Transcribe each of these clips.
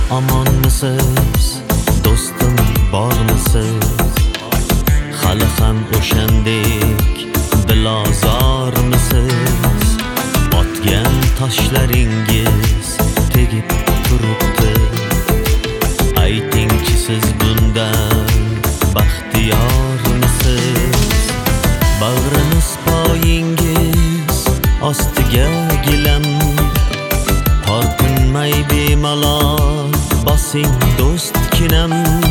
Omonmisiz, do'stim bormisiz? Hali ham o'shandek dilozormisiz? Otgan toshlaringiz tegib turibdi. Aytingchi siz bundan baxtiyormisiz? Bag'rimiz poyingiz ostiga gilam, tortinmay bemalol bosing do'stkinam.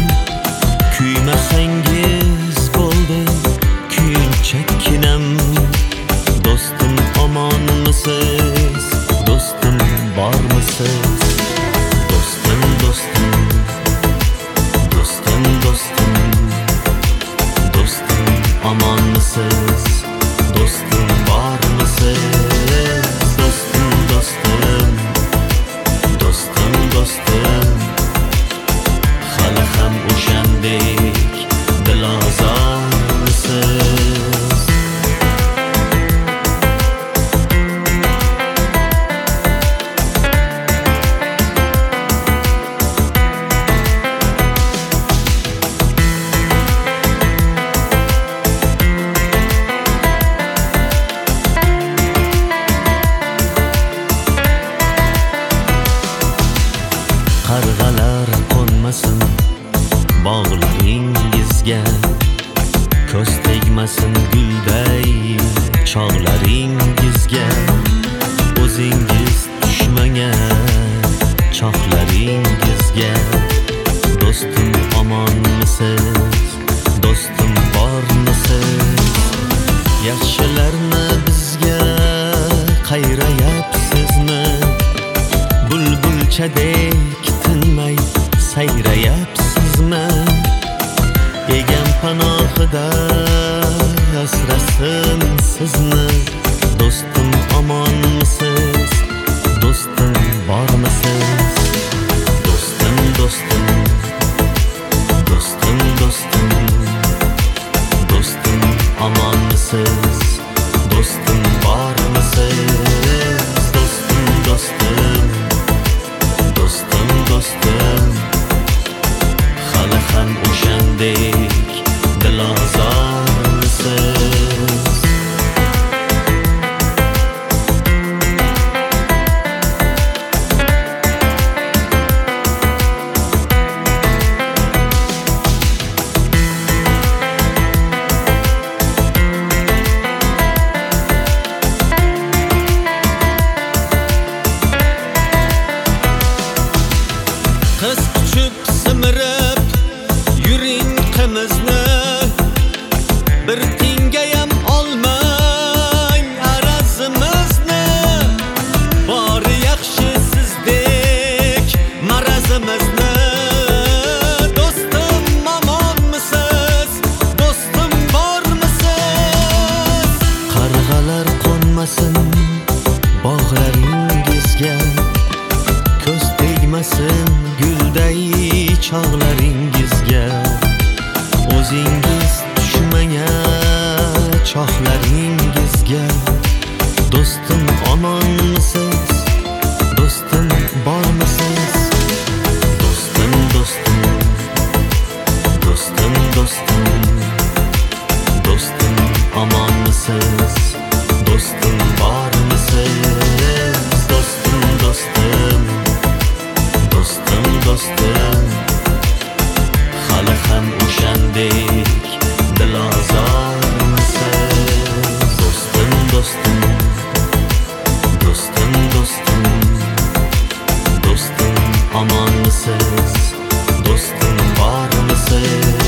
Kuymasangiz bo'ldi kuyunchakkinam. Do'stim omonmisiz, do'stim bormisiz? Do'stim, do'stim, do'stim, do'stim, do'stim omonmisiz, do'stim bormisiz? Do'stim, do'stim, do'stim, do'stim, hali ham o'shandek dilozormisiz? Qarg'alar qo'nmasin bog'laringizga, ko'z tegmasin gulday chog'laringizga. O'zingiz tushmagan choqlaringizga. Do'stim omonmisiz, do'stim bormisiz? Yaxshilarni bizga qayrayapsizmi? Bulbulchadek tinmay sayrayapsizmi? Egam panohida asrasin sizni. Do'stim omonmisiz, do'stim bormisiz? Do'stim, do'stim, do'stim, do'stim, do'stim omonmisiz, do'stim bormisiz? Do'stim, do'stim, do'stim, do'stim, hali ham o'shandek dilozormisiz? Qiz kuchib simirib yuring qimizni, bir tingayam olmang arazimizni. Bori yaxshi sizdek marazimizni. Do'stim omonmisiz, do'stim bormisiz? Qarg'alar qo'nmasin bog'laringizga, ko'z tegmasin gulday chog'laringizga. O'zingiz tushmagan choqlaringizga. Do'stim omonmisiz, do'stim bormisiz? Do'stim, do'stim, do'stim, do'stim, do'stim omonmisiz, do'stim bormisiz? Do'stim, do'stim, do'stim, do'stim, hali ham o'shandek dilozormisiz? Do'stim, do'stim, do'stim, do'stim, do'stim omonmisiz, do'stim bormisiz?